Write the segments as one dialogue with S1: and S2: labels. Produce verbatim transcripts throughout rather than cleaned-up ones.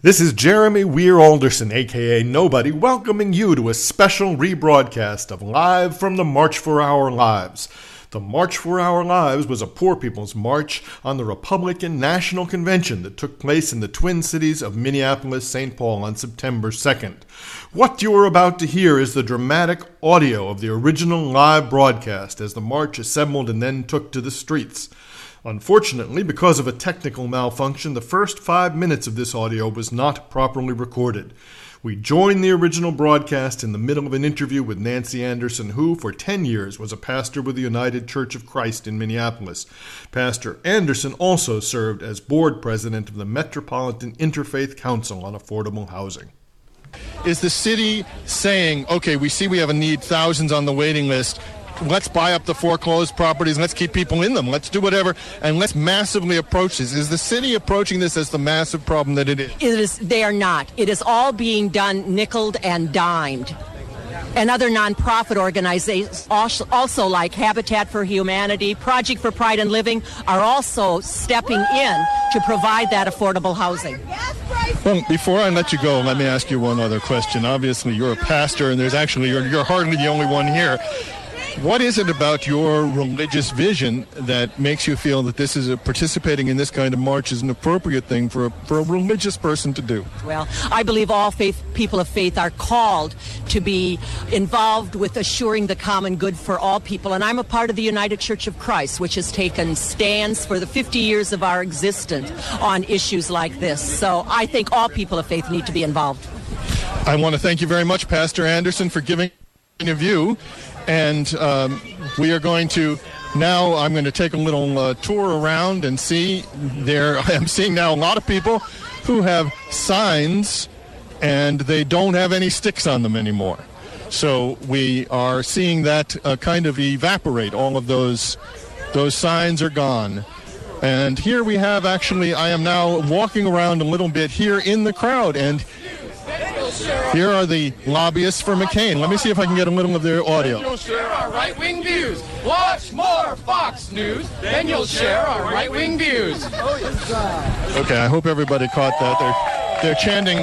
S1: This is Jeremy Weir Alderson, a k a. Nobody, welcoming you to a special rebroadcast of Live from the March for Our Lives. The March for Our Lives was a poor people's march on the Republican National Convention that took place in the Twin Cities of Minneapolis, Saint Paul on September second. What you are about to hear is the dramatic audio of the original live broadcast as the march assembled and then took to the streets. Unfortunately, because of a technical malfunction, the first five minutes of this audio was not properly recorded. We joined the original broadcast in the middle of an interview with Nancy Anderson, who, for ten years, was a pastor with the United Church of Christ in Minneapolis. Pastor Anderson also served as board president of the Metropolitan Interfaith Council on Affordable Housing.
S2: Is the city saying, okay, we see we have a need, thousands on the waiting list, let's buy up the foreclosed properties, let's keep people in them, let's do whatever, and let's massively approach this? Is the city approaching this as the massive problem that it is?
S3: It is. They are not. It is all being done nickeled and dimed. And other nonprofit organizations, also like Habitat for Humanity, Project for Pride and Living, are also stepping in to provide that affordable housing.
S2: Well, before I let you go, let me ask you one other question. Obviously, you're a pastor, and there's actually, you're, you're hardly the only one here. What is it about your religious vision that makes you feel that this is a, participating in this kind of march is an appropriate thing for a, for a religious person to do?
S3: Well, I believe all faith, people of faith are called to be involved with assuring the common good for all people. And I'm a part of the United Church of Christ, which has taken stands for the fifty years of our existence on issues like this. So I think all people of faith need to be involved.
S2: I want to thank you very much, Pastor Anderson, for giving a view. And um, we are going to, now I'm going to take a little uh, tour around and see there. I'm seeing now a lot of people who have signs and they don't have any sticks on them anymore. So we are seeing that uh, kind of evaporate. All of those, those signs are gone. And here we have actually, I am now walking around a little bit here in the crowd, and here are the lobbyists for McCain. Let me see if I can get a little of their audio.
S4: You'll share our right-wing views. Watch more Fox News, then you'll share our right-wing views.
S2: Okay, I hope everybody caught that. They're they're chanting,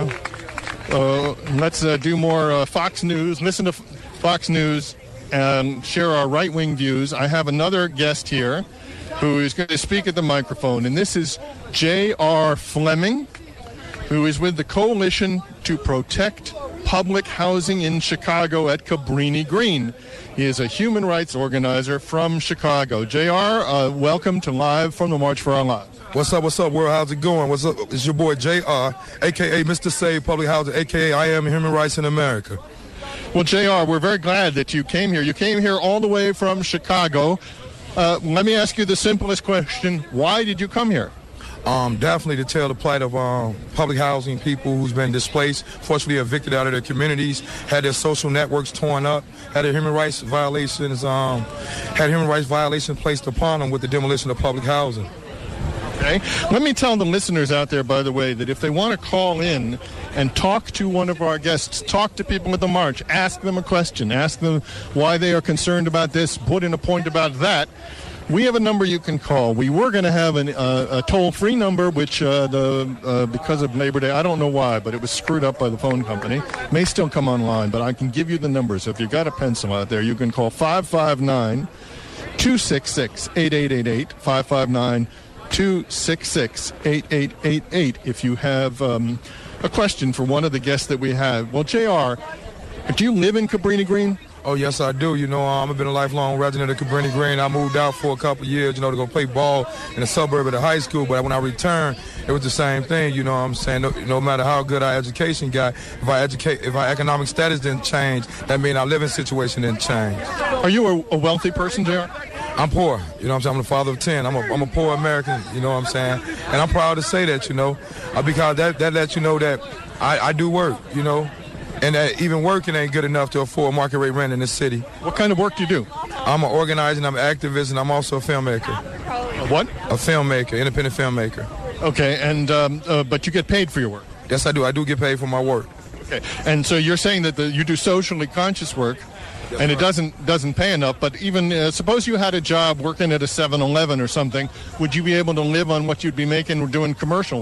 S2: uh, uh, let's uh, do more uh, Fox News, listen to F- Fox News, and share our right-wing views. I have another guest here who is going to speak at the microphone, and this is J R Fleming, who is with the Coalition to Protect Public Housing in Chicago at Cabrini Green. He is a human rights organizer from Chicago. J R, uh, welcome to Live from the March for Our Lives.
S5: What's up, what's up, world? How's it going? What's up? It's your boy J R, a k a. Mister Save Public Housing, a k a. I Am Human Rights in America.
S2: Well, J R, we're very glad that you came here. You came here all the way from Chicago. Uh, let me ask you the simplest question. Why did you come here?
S5: Um, definitely to tell the plight of um, public housing people who's been displaced, fortunately evicted out of their communities, had their social networks torn up, had their human rights violations, um, had human rights violations placed upon them with the demolition of public housing.
S2: Okay. Let me tell the listeners out there, by the way, that if they want to call in and talk to one of our guests, talk to people at the march, ask them a question, ask them why they are concerned about this, put in a point about that, we have a number you can call. We were going to have an, uh, a toll-free number, which uh, the uh, because of Labor Day, I don't know why, but it was screwed up by the phone company. May still come online, but I can give you the numbers. If you've got a pencil out there, you can call five five nine, two six six, eight eight eight eight, five five nine, two six six, eight eight eight eight if you have um, a question for one of the guests that we have. Well, J R, do you live in Cabrini Green?
S5: Oh, yes, I do. You know, um, I've been a lifelong resident of Cabrini Green. I moved out for a couple of years, you know, to go play ball in the suburb of the high school. But when I returned, it was the same thing. You know what I'm saying? No, no matter how good our education got, if our, educate, if our economic status didn't change, that means our living situation didn't change.
S2: Are you a, a wealthy person, J R?
S5: I'm poor. You know what I'm saying? I'm the father of ten. I'm a, I'm a poor American, you know what I'm saying? And I'm proud to say that, you know, uh, because that, that lets you know that I, I do work, you know. And uh, even working ain't good enough to afford market rate rent in this city.
S2: What kind of work do you do?
S5: I'm an organizer, I'm an activist, and I'm also a filmmaker.
S2: A what?
S5: A filmmaker, independent filmmaker.
S2: Okay, and um, uh, but you get paid for your work?
S5: Yes, I do. I do get paid for my work.
S2: Okay, and so you're saying that the, you do socially conscious work, yes, and it doesn't doesn't pay enough, but even uh, suppose you had a job working at a seven eleven or something, would you be able to live on what you'd be making doing commercial work?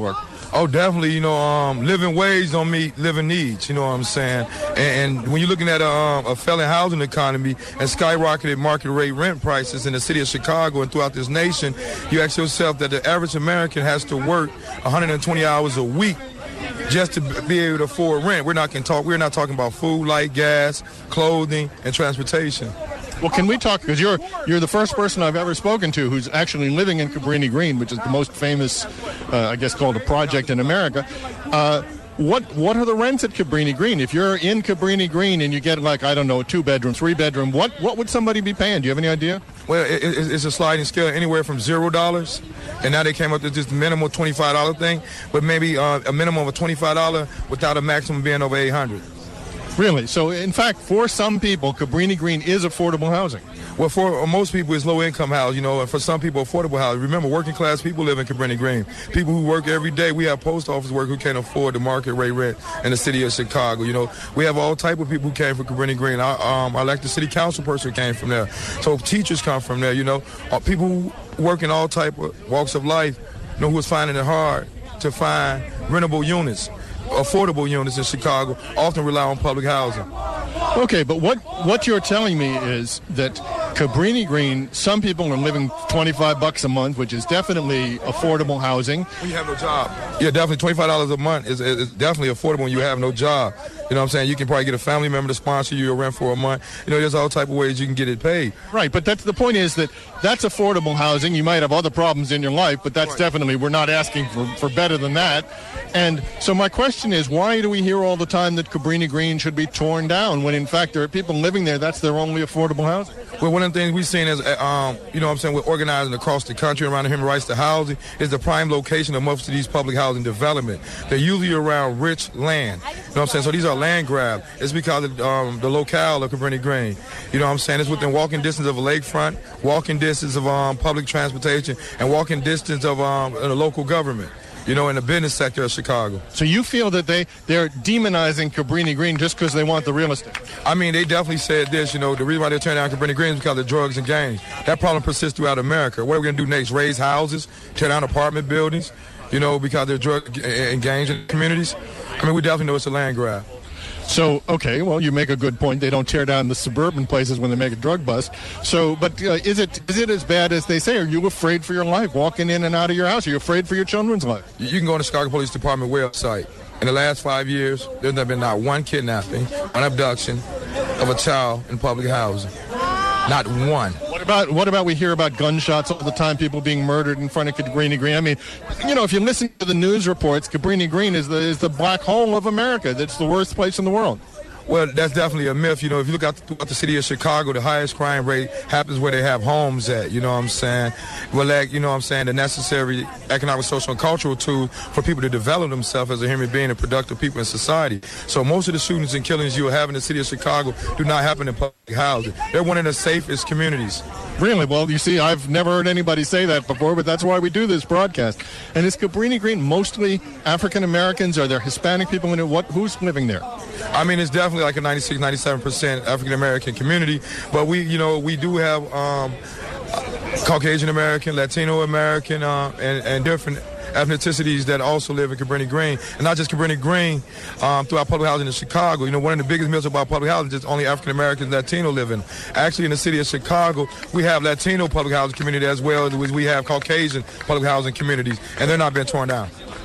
S5: Oh, definitely. You know, um, living wage don't meet living needs. You know what I'm saying? And, and when you're looking at a, um, a failing housing economy and skyrocketed market rate rent prices in the city of Chicago and throughout this nation, you ask yourself that the average American has to work one hundred twenty hours a week just to be able to afford rent. We're not can talk. We're not talking about food, light, gas, clothing, and transportation.
S2: Well, can we talk, because you're you're the first person I've ever spoken to who's actually living in Cabrini Green, which is the most famous, uh, I guess, called a project in America. Uh, what what are the rents at Cabrini Green? If you're in Cabrini Green and you get, like, I don't know, a two-bedroom, three-bedroom, what, what would somebody be paying? Do you have any idea?
S5: Well, it, it, it's a sliding scale anywhere from zero dollars, and now they came up with this minimal twenty-five dollar thing, but maybe uh, a minimum of twenty-five dollars without a maximum being over eight hundred dollars.
S2: Really? So, in fact, for some people, Cabrini Green is affordable housing.
S5: Well, for most people, it's low-income housing, you know, and for some people, affordable housing. Remember, working-class people live in Cabrini Green. People who work every day. We have post office work who can't afford the market rate rent in the city of Chicago. You know, we have all type of people who came from Cabrini Green. Our, um, our elected city council person came from there. So teachers come from there, you know. Uh, people who work in all type of walks of life, you know, who was finding it hard to find rentable units. Affordable units in Chicago often rely on public housing.
S2: Okay, but what, what you're telling me is that Cabrini Green, some people are living twenty-five bucks a month, which is definitely affordable housing.
S5: When you have no job. Yeah, definitely twenty-five dollars a month is, is definitely affordable when you have no job. You know what I'm saying? You can probably get a family member to sponsor you a rent for a month. You know, there's all type of ways you can get it paid.
S2: Right, but that's the point is that that's affordable housing. You might have other problems in your life, but that's right. Definitely, we're not asking for, for better than that. And so my question is, why do we hear all the time that Cabrini Green should be torn down when, in fact, there are people living there, that's their only affordable housing?
S5: Well, one of the things we've seen is, um, you know what I'm saying, we're organizing across the country around the human rights to housing is the prime location of most of these public housing development. They're usually around rich land. You know what I'm saying? So these are land grabs. It's because of um, the locale of Cabrini Green. You know what I'm saying? It's within walking distance of a lakefront, walking distance of um, public transportation, and walking distance of um, the local government. You know, in the business sector of Chicago.
S2: So you feel that they, they're demonizing Cabrini Green just because they want the real estate?
S5: I mean, they definitely said this, you know, the reason why they're turning down Cabrini Green is because of drugs and gangs. That problem persists throughout America. What are we going to do next? Raise houses, tear down apartment buildings, you know, because there's drug and gangs in communities? I mean, we definitely know it's a land grab.
S2: So, okay, well, you make a good point. They don't tear down the suburban places when they make a drug bust. So, but uh, is it is it as bad as they say? Are you afraid for your life walking in and out of your house? Are you afraid for your children's life?
S5: You can go on the Chicago Police Department website. In the last five years, there's been not one kidnapping, one abduction of a child in public housing. Not one.
S2: What about what about we hear about gunshots all the time, people being murdered in front of Cabrini Green? I mean, you know, if you listen to the news reports, Cabrini Green is the is the black hole of America. That's the worst place in the world.
S5: Well, that's definitely a myth. You know, if you look out throughout the city of Chicago, the highest crime rate happens where they have homes at, you know what I'm saying? Well, like, you know what I'm saying, the necessary economic, social, and cultural tools for people to develop themselves as a human being and productive people in society. So most of the shootings and killings you have in the city of Chicago do not happen in public housing. They're one of the safest communities.
S2: Really? Well, you see, I've never heard anybody say that before, but that's why we do this broadcast. And is Cabrini Green mostly African Americans? Are there Hispanic people in it? What? Who's living there?
S5: I mean, it's definitely like a ninety-six, ninety-seven percent African American community, but we, you know, we do have um, Caucasian American, Latino American, uh, and, and different ethnicities that also live in Cabrini Green, and not just Cabrini Green, um, throughout public housing in Chicago. You know, one of the biggest myths about public housing is only African Americans and Latino live in. Actually, in the city of Chicago, we have Latino public housing community as well as we have Caucasian public housing communities, and they're not being torn down.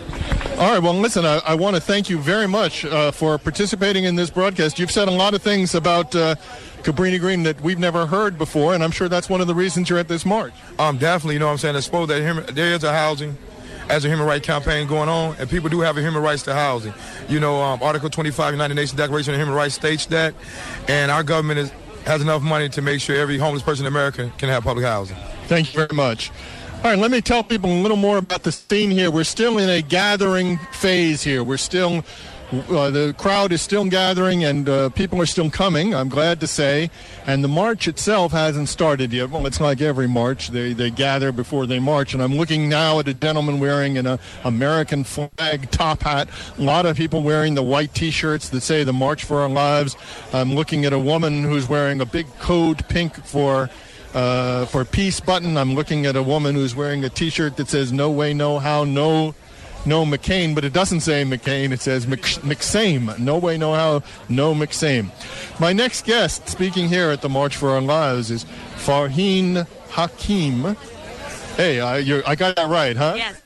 S2: All right, well, listen, I, I want to thank you very much uh, for participating in this broadcast. You've said a lot of things about uh, Cabrini Green that we've never heard before, and I'm sure that's one of the reasons you're at this march. Um,
S5: definitely, you know what I'm saying? I suppose that human, there is a housing as a human rights campaign going on, and people do have a human rights to housing. You know, um, Article twenty-five, United Nations Declaration of Human Rights states that, and our government is, has enough money to make sure every homeless person in America can have public housing.
S2: Thank you very much. All right, let me tell people a little more about the scene here. We're still in a gathering phase here. We're still, uh, the crowd is still gathering, and uh, people are still coming, I'm glad to say. And the march itself hasn't started yet. Well, it's like every march. They they gather before they march. And I'm looking now at a gentleman wearing an uh, American flag top hat. A lot of people wearing the white T-shirts that say the March for Our Lives. I'm looking at a woman who's wearing a big code pink for Uh, for peace button. I'm looking at a woman who's wearing a T-shirt that says no way, no how, no no McCain, but it doesn't say McCain. It says Mc, McSame. No way, no how, no McSame. My next guest, speaking here at the March for Our Lives, is Farheen Hakim. Hey, I, you're, I got that right, huh?
S6: Yes.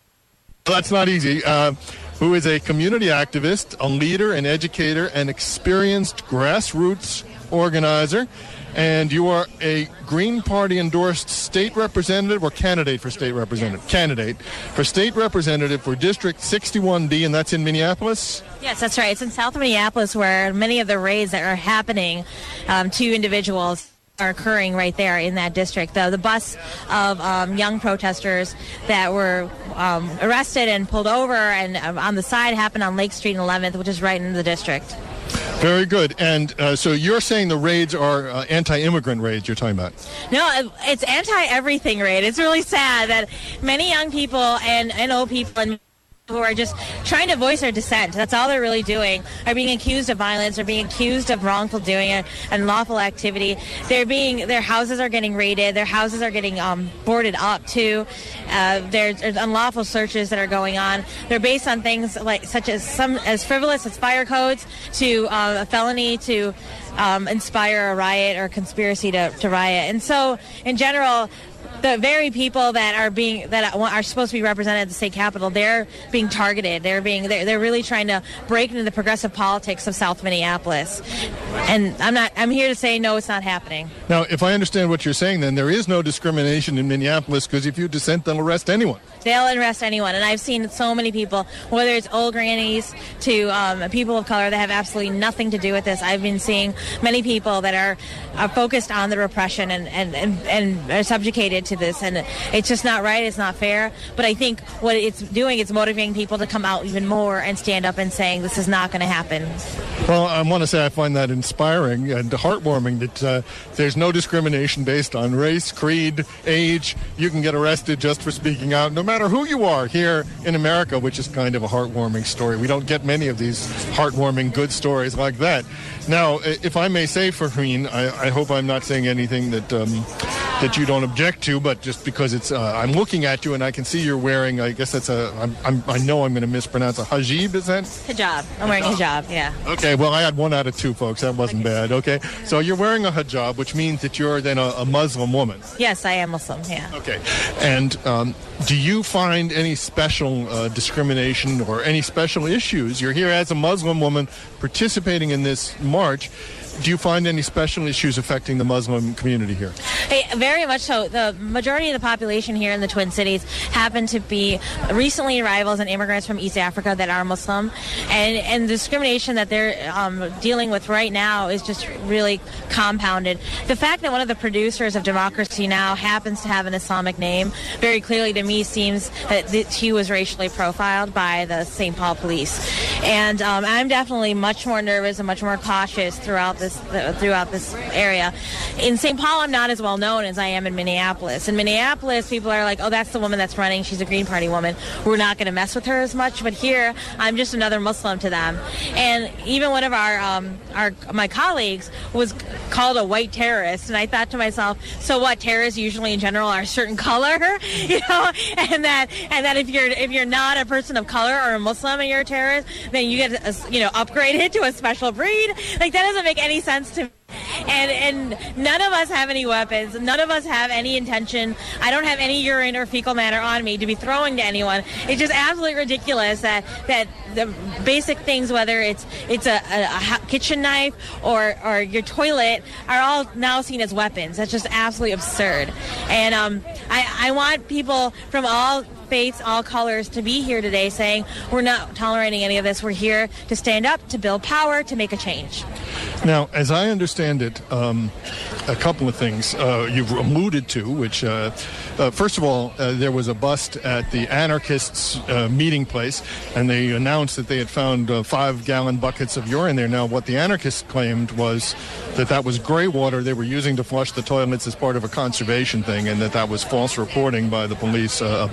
S2: That's not easy. Uh, who is a community activist, a leader, an educator, an experienced grassroots organizer. And you are a Green Party endorsed state representative or candidate for state representative? Candidate for state representative for District sixty-one D, and that's in Minneapolis?
S6: Yes, that's right. It's in South Minneapolis where many of the raids that are happening um, to individuals are occurring right there in that district. The, the bus of um, young protesters that were um, arrested and pulled over and um, on the side happened on Lake Street and eleventh, which is right in the district.
S2: Very good. And uh, so you're saying the raids are uh, anti-immigrant raids you're talking about?
S6: No, it's anti-everything raid. It's really sad that many young people and, and old people and who are just trying to voice their dissent, that's all they're really doing, are being accused of violence, are being accused of wrongful doing and unlawful activity. They're being, their houses are getting raided, their houses are getting um, boarded up too. Uh, there's, there's unlawful searches that are going on. They're based on things like such as some as frivolous as fire codes to uh, a felony to um, inspire a riot or conspiracy to, to riot. And so, in general, the very people that are being that are supposed to be represented at the state capitol, they're being targeted. They're being they're, they're really trying to break into the progressive politics of South Minneapolis. And I'm not I'm here to say no, it's not happening.
S2: Now, if I understand what you're saying, then there is no discrimination in Minneapolis because if you dissent, they'll arrest anyone.
S6: They'll arrest anyone, and I've seen so many people, whether it's old grannies to um, people of color that have absolutely nothing to do with this. I've been seeing many people that are, are focused on the repression and, and, and, and are subjugated to this, and it's just not right, it's not fair. But I think what it's doing is motivating people to come out even more and stand up and saying this is not going to happen.
S2: Well, I want to say I find that inspiring and heartwarming that uh, there's no discrimination based on race, creed, age. You can get arrested just for speaking out, no matter who you are here in America, which is kind of a heartwarming story. We don't get many of these heartwarming, good stories like that. Now, if I may say, Farheen, I, I hope I'm not saying anything that um, that you don't object to, but just because it's, uh, I'm looking at you and I can see you're wearing, I guess that's a, I'm, I'm, I know I'm going to mispronounce a hijab, is that?
S6: Hijab. I'm wearing hijab, yeah.
S2: Okay, well, I had one out of two, folks. That wasn't bad, okay? So you're wearing a hijab, which means that you're then a, a Muslim woman.
S6: Yes, I am Muslim, yeah.
S2: Okay. And um, do you find any special uh, discrimination or any special issues? You're here as a Muslim woman participating in this march. Do you find any special issues affecting the Muslim community here?
S6: Hey, very much so. The majority of the population here in the Twin Cities happen to be recently arrivals and immigrants from East Africa that are Muslim. And, and the discrimination that they're um, dealing with right now is just really compounded. The fact that one of the producers of Democracy Now! Happens to have an Islamic name very clearly to me seems that he was racially profiled by the Saint Paul police. And um, I'm definitely much more nervous and much more cautious throughout this throughout this area. In Saint Paul, I'm not as well known as I am in Minneapolis. In Minneapolis, people are like, oh, that's the woman that's running. She's a Green Party woman. We're not going to mess with her as much. But here, I'm just another Muslim to them. And even one of our, um, our my colleagues was called a white terrorist. And I thought to myself, so what? Terrorists usually in general are a certain color, you know, and that and that if you're if you're not a person of color or a Muslim and you're a terrorist, then you get uh, you know upgraded to a special breed. Like that doesn't make any sense to me. And and none of us have any weapons. None of us have any intention. I don't have any urine or fecal matter on me to be throwing to anyone. It's just absolutely ridiculous that that the basic things, whether it's it's a, a, a kitchen knife or or your toilet, are all now seen as weapons. That's just absolutely absurd. And um, I I want people from all faiths, all colors to be here today saying we're not tolerating any of this. We're here to stand up, to build power, to make a change.
S2: Now, as I understand it, um, a couple of things uh, you've alluded to, which, uh, uh, first of all, uh, there was a bust at the anarchists' uh, meeting place, and they announced that they had found uh, five-gallon buckets of urine there. Now, what the anarchists claimed was that that was gray water they were using to flush the toilets as part of a conservation thing, and that that was false reporting by the police uh, about it.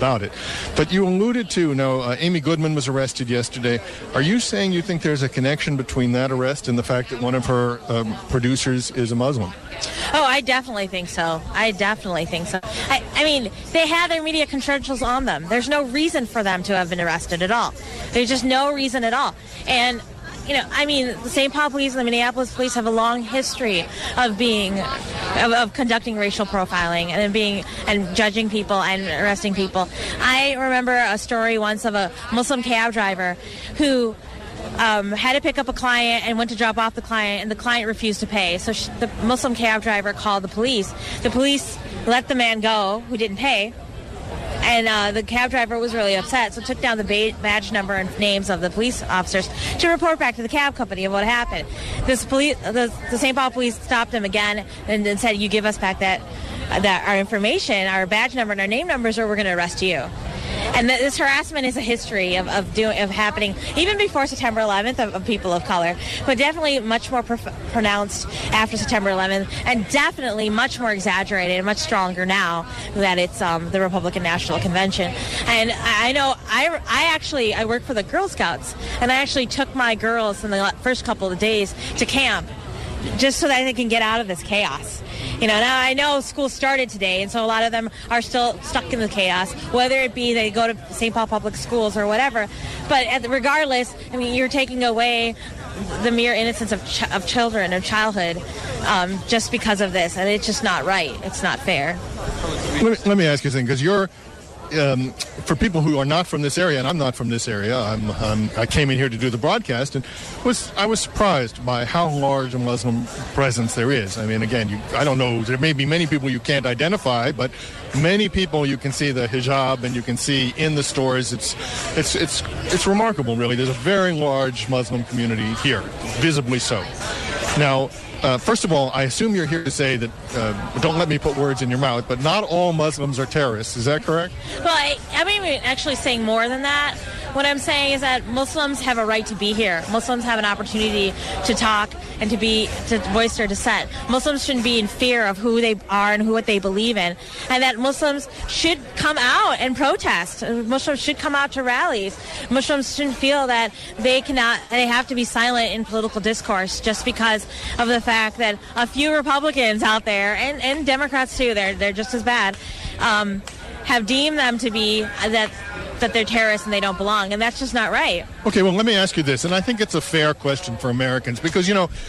S2: But you alluded to, now, uh, Amy Goodman was arrested yesterday. Are you saying you think there's a connection between that arrest and the fact that one of her um, producers is a Muslim?
S6: Oh, I definitely think so. I definitely think so. I, I mean, they had their media credentials on them. There's no reason for them to have been arrested at all. There's just no reason at all. And you know, I mean, the Saint Paul Police and the Minneapolis Police have a long history of being, of, of conducting racial profiling and being, and judging people and arresting people. I remember a story once of a Muslim cab driver who um, had to pick up a client and went to drop off the client, and the client refused to pay. So she, the Muslim cab driver called the police. The police let the man go who didn't pay. And uh, the cab driver was really upset, so took down the ba- badge number and names of the police officers to report back to the cab company of what happened. This police, the, the Saint Paul police stopped him again and then said, "You give us back that that our information, our badge number, and our name numbers, or we're going to arrest you." And th- this harassment is a history of of, doing, of happening even before September eleventh of, of people of color, but definitely much more prof- pronounced after September eleventh, and definitely much more exaggerated and much stronger now that it's um, the Republican National Convention. And I know I, I actually I work for the Girl Scouts, and I actually took my girls in the first couple of days to camp just so that they can get out of this chaos. You know, now I know school started today, and so a lot of them are still stuck in the chaos, whether it be they go to Saint Paul Public Schools or whatever. But at the, regardless, I mean, you're taking away the mere innocence of, ch- of children, of childhood, um, just because of this, and it's just not right. It's not fair.
S2: Let me, let me ask you something, because you're, um, for people who are not from this area, and I'm not from this area, I'm, I'm, I came in here to do the broadcast, and was I was surprised by how large a Muslim presence there is. I mean, again, you, I don't know, there may be many people you can't identify, but many people you can see the hijab and you can see in the stores. It's, it's, it's, it's remarkable, really. There's a very large Muslim community here, visibly so. Now, Uh, first of all, I assume you're here to say that, uh, don't let me put words in your mouth, but not all Muslims are terrorists. Is that correct?
S6: Well, I, I mean, actually saying more than that. What I'm saying is that Muslims have a right to be here. Muslims have an opportunity to talk and to be to voice their dissent. Muslims shouldn't be in fear of who they are and who what they believe in, and that Muslims should come out and protest. Muslims should come out to rallies. Muslims shouldn't feel that they cannot, they have to be silent in political discourse just because of the fact that a few Republicans out there, and, and Democrats too, they're they're just as bad, um, have deemed them to be that that they're terrorists and they don't belong, and that's just not right.
S2: Okay, well, let me ask you this, and I think it's a fair question for Americans, because, you know,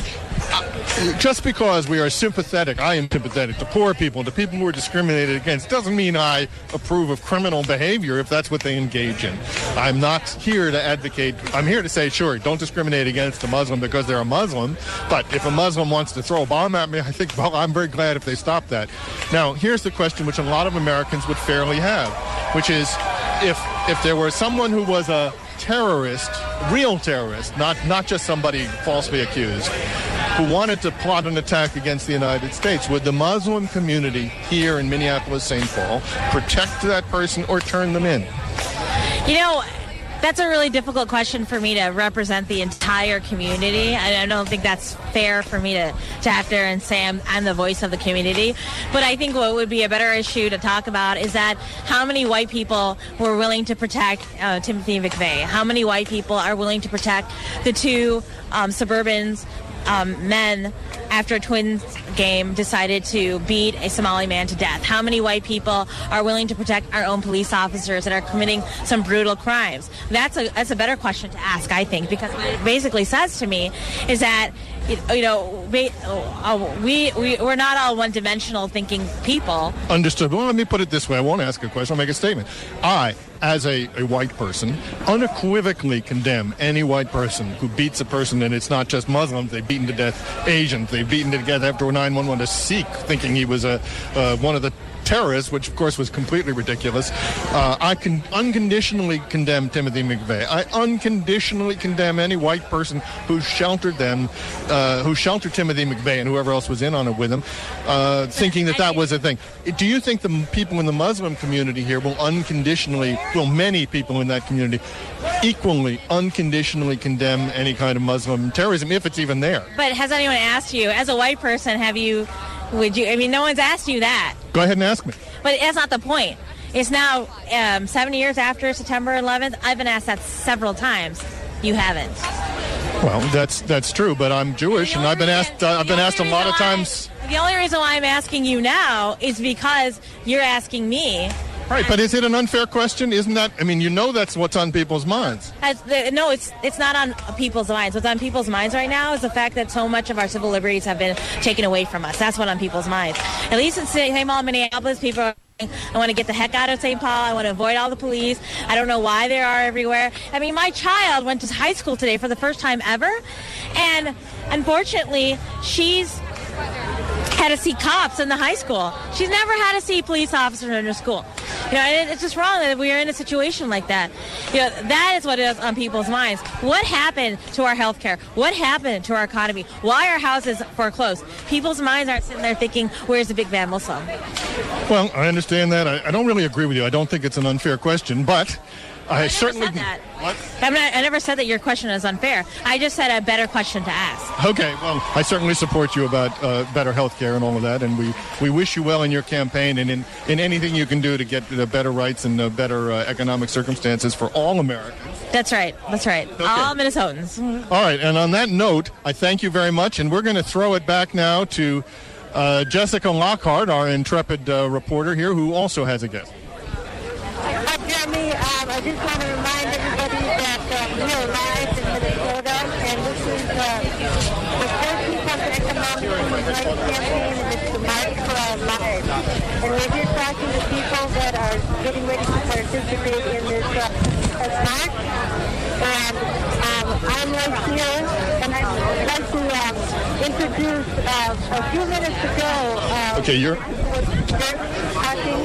S2: just because we are sympathetic, I am sympathetic to poor people, to people who are discriminated against, doesn't mean I approve of criminal behavior if that's what they engage in. I'm not here to advocate, I'm here to say, sure, don't discriminate against a Muslim because they're a Muslim, but if a Muslim wants to throw a bomb at me, I think, well, I'm very glad if they stop that. Now, here's the question which a lot of Americans would fairly have, which is, if if there were someone who was a terrorist, real terrorist, not, not just somebody falsely accused, who wanted to plot an attack against the United States, would the Muslim community here in Minneapolis, Saint Paul, protect that person or turn them in?
S6: You know, that's a really difficult question for me to represent the entire community. I don't think that's fair for me to, to have to and say I'm, I'm the voice of the community. But I think what would be a better issue to talk about is that how many white people were willing to protect uh, Timothy McVeigh? How many white people are willing to protect the two um, suburbans Um, men after a Twins game decided to beat a Somali man to death? How many white people are willing to protect our own police officers that are committing some brutal crimes? That's a that's a better question to ask, I think, because what it basically says to me is that, you know, we, we, we, we're not all one-dimensional thinking people.
S2: Understood. Well, let me put it this way. I won't ask a question. I'll make a statement. I, as a, a white person, unequivocally condemn any white person who beats a person, and it's not just Muslims. They've beaten to death Asians. They've beaten to death after nine one one a Sikh, thinking he was a uh, one of the terrorists, which of course was completely ridiculous. Uh, I can unconditionally condemn Timothy McVeigh. I unconditionally condemn any white person who sheltered them, uh, who sheltered Timothy McVeigh and whoever else was in on it with him, uh, thinking that that was a thing. Do you think the people in the Muslim community here will unconditionally, well, many people in that community, equally, unconditionally condemn any kind of Muslim terrorism, if it's even there?
S6: But has anyone asked you, as a white person, have you, would you, I mean, no one's asked you that.
S2: Go ahead and ask me.
S6: But that's not the point. It's now um, seven years after September eleventh. I've been asked that several times. You haven't.
S2: Well, that's that's true, but I'm Jewish, and I've been asked. Uh, I've been asked a lot of times.
S6: The only reason why I'm asking you now is because you're asking me.
S2: Right, but is it an unfair question? Isn't that? I mean, you know, that's what's on people's minds.
S6: As the, no, it's it's not on people's minds. What's on people's minds right now is the fact that so much of our civil liberties have been taken away from us. That's what's on people's minds. At least in Saint Paul, Minneapolis, people are saying, I want to get the heck out of Saint Paul. I want to avoid all the police. I don't know why they are everywhere. I mean, my child went to high school today for the first time ever, and unfortunately, she's had to see cops in the high school. She's never had to see police officers in her school. You know, and it's just wrong that we are in a situation like that. You know, that is what is on people's minds. What happened to our health care? What happened to our economy? Why are houses foreclosed? People's minds aren't sitting there thinking, where's the big bad Muslim?
S2: Well, I understand that. I, I don't really agree with you. I don't think it's an unfair question, but I,
S6: I
S2: certainly...
S6: Said that.
S2: What?
S6: I'm not, I never said that your question is unfair. I just said a better question to ask.
S2: Okay, well, I certainly support you about uh, better health care and all of that, and we, we wish you well in your campaign and in, in anything you can do to get the better rights and uh, better uh, economic circumstances for all Americans.
S6: That's right. That's right.
S2: Okay.
S6: All Minnesotans.
S2: All right, and on that note, I thank you very much, and we're going to throw it back now to uh, Jessica Lockhart, our intrepid uh, reporter here, who also has a guest.
S7: Hi, Jeremy. Um, I just want to remind everybody that um, we are live in Minnesota, and this is uh, the fourteenth Economic Human Rights Campaign, and it's the March for Our Lives. And we're here talking to people that are getting ready to participate in this uh, march. And um, I'm right here, and I'd like to um, introduce uh, a few minutes ago. Uh,
S2: okay, you're...
S7: talking.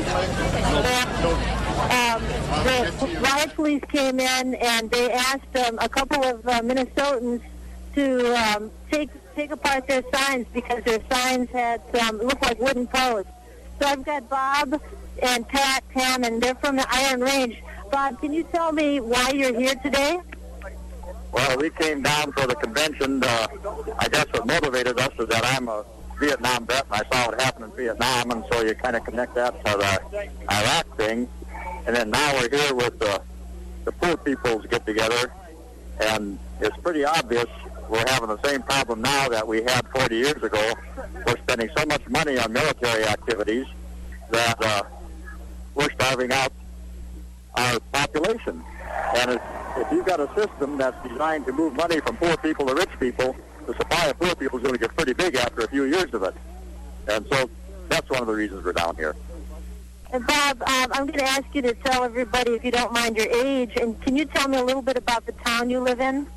S7: Um, the riot police came in and they asked um, a couple of uh, Minnesotans to um, take take apart their signs because their signs had um, looked like wooden posts. So I've got Bob and Pat, Pam, and they're from the Iron Range. Bob, can you tell me why you're here today?
S8: Well, we came down for the convention. Uh, I guess what motivated us is that I'm a Vietnam vet, and I saw what happened in Vietnam, and so you kind of connect that to the Iraq thing. And then now we're here with the, the poor people's get-together, and it's pretty obvious we're having the same problem now that we had forty years ago. We're spending so much money on military activities that uh, we're starving out our population. And if, if you've got a system that's designed to move money from poor people to rich people, the supply of poor people is going to get pretty big after a few years of it. And so that's one of the reasons we're down here.
S7: And Bob, um, I'm going to ask you to tell everybody, if you don't mind, your age. And can you tell me a little bit about the town you live in?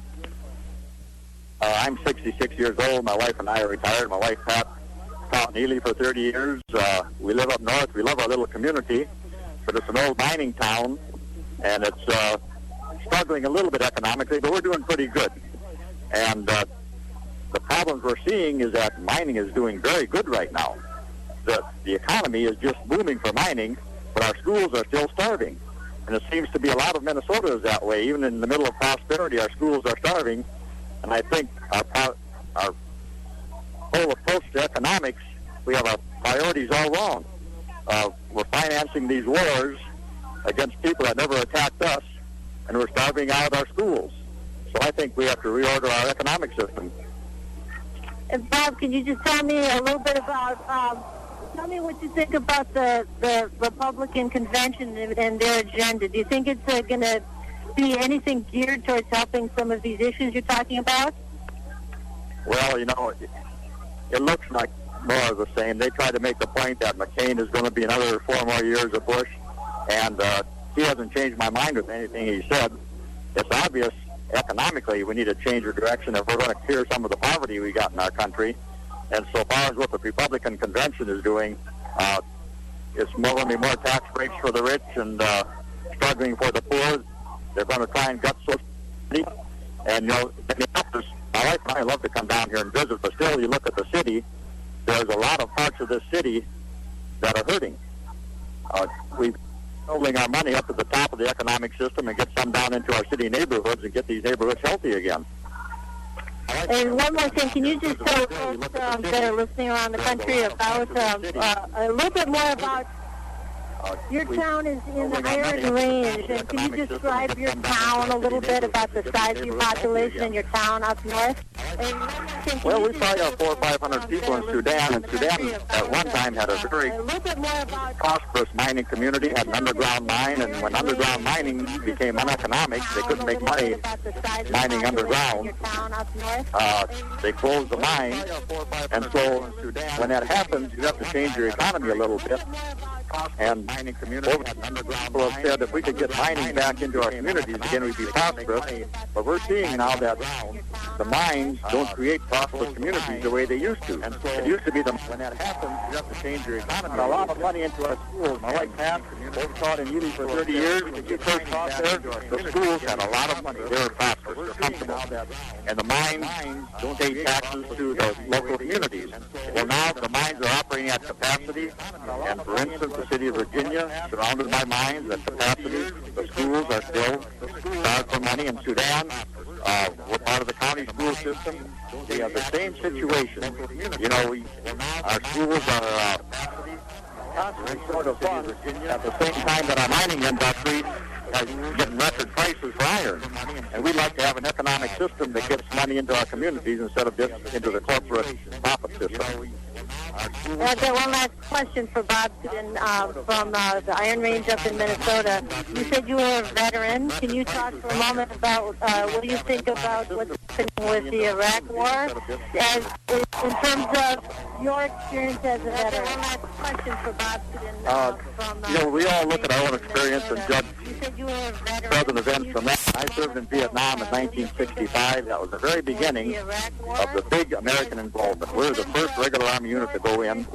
S8: Uh, I'm sixty-six years old. My wife and I are retired. My wife, Pat, taught in Ely for thirty years. Uh, we live up north. We love our little community, but it's an old mining town, and it's uh, struggling a little bit economically, but we're doing pretty good. And uh, the problems we're seeing is that mining is doing very good right now. The, the economy is just booming for mining, but our schools are still starving. And it seems to be a lot of Minnesota is that way. Even in the middle of prosperity, our schools are starving. And I think our, our whole approach to economics, we have our priorities all wrong. Uh, we're financing these wars against people that never attacked us, and we're starving out our schools. So I think we have to reorder our economic system.
S7: And Bob, can you just tell me a little bit about, um, tell me what you think about the, the Republican convention and, and their agenda. Do you think it's uh, going to be anything geared towards helping some of these issues you're talking about?
S8: Well, you know, it, it looks like more of the same. They try to make the point that McCain is going to be another four more years of Bush, and uh, he hasn't changed my mind with anything he said. It's obvious economically we need to change our direction if we're going to clear some of the poverty we got in our country. And so far as what the Republican convention is doing, uh, it's more going to be more tax breaks for the rich and uh, struggling for the poor. They're going to try and gut Social Security. And, you know, Minneapolis, my wife and I love to come down here and visit, but still, you look at the city, there's a lot of parts of this city that are hurting. Uh, we're building our money up to the top of the economic system and get some down into our city neighborhoods and get these neighborhoods healthy again.
S7: And one more thing, can you just tell folks um, that are listening around the country about um, uh, a little bit more about Your town is in the Iron Range, and can you describe your town a little bit about the size of your population and your town up north?
S8: Well, we probably have four or five hundred people in Sudan, and Sudan at one time had a very prosperous mining community, had an underground mine, and when underground mining became uneconomic, they couldn't make money mining underground. Uh, they closed the mine, and so when that happens, you have to change your economy a little bit. And mining community people have said if we could get mining back into our communities again, we'd be prosperous. But we're seeing now that the mines don't create prosperous communities the way they used to. And so it used to be the when that happens, you have to change your economy. A lot of money into our schools. My wife Pat, both taught in Ely for thirty years. When you first taught there, the schools had a lot of money. They were prosperous, they're comfortable. And the mines don't pay taxes to the local communities. Well, now the mines are operating at capacity. And for instance, the city of Virginia, surrounded by mines at capacity. The schools are still starved for money. In Sudan, uh, we're part of the county school system. We have the same situation. You know, we, our schools are uh, constantly short of funds at the same time that our mining industry is getting record prices for iron. And we'd like to have an economic system that gets money into our communities instead of just into the corporate profit system.
S7: Uh, okay, one last question for Bob Sudin, uh, from uh, the Iron Range up in Minnesota. You said you were a veteran. Can you talk for a moment about uh, what do you think about what's happening with the Iraq War, as in terms of your experience as a veteran? One last question for Bob Sudin, uh,
S8: uh,
S7: from uh,
S8: you know, we all look at our own experience and judge present events from that. I served in Vietnam in nineteen sixty-five. That was the very beginning of the big American involvement. We were the first regular Army unit to go in.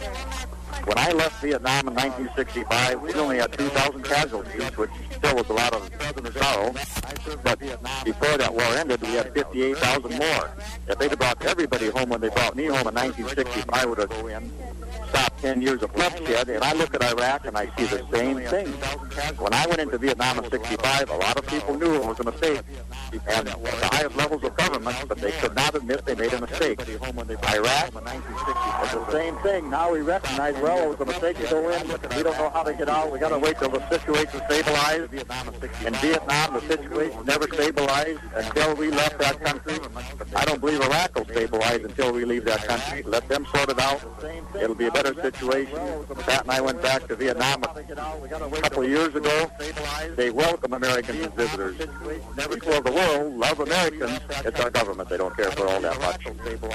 S8: When I left Vietnam in nineteen sixty-five, we only had two thousand casualties, which still was a lot of sorrow. But before that war ended, we had fifty-eight thousand more. If they'd have brought everybody home when they brought me home in nineteen sixty-five, I would have stopped ten years of bloodshed. And I look at Iraq and I see the same thing. When I went into Vietnam in sixty-five, a lot of people knew it was a mistake. And at the highest levels of government, but they could not admit they made a mistake. Iraq, it's the same thing. Now we recognize, well, it was a mistake to go in. We don't know how to get out. We got to wait till the situation stabilizes. In Vietnam, the situation never stabilized until we left that country. I don't believe Iraq will stabilize until we leave that country. Let them sort it out. It'll be a better situation. Pat and I went back to Vietnam a couple of years ago. They welcome Americans as visitors. People of the world love Americans. It's our government. They don't care for all that much.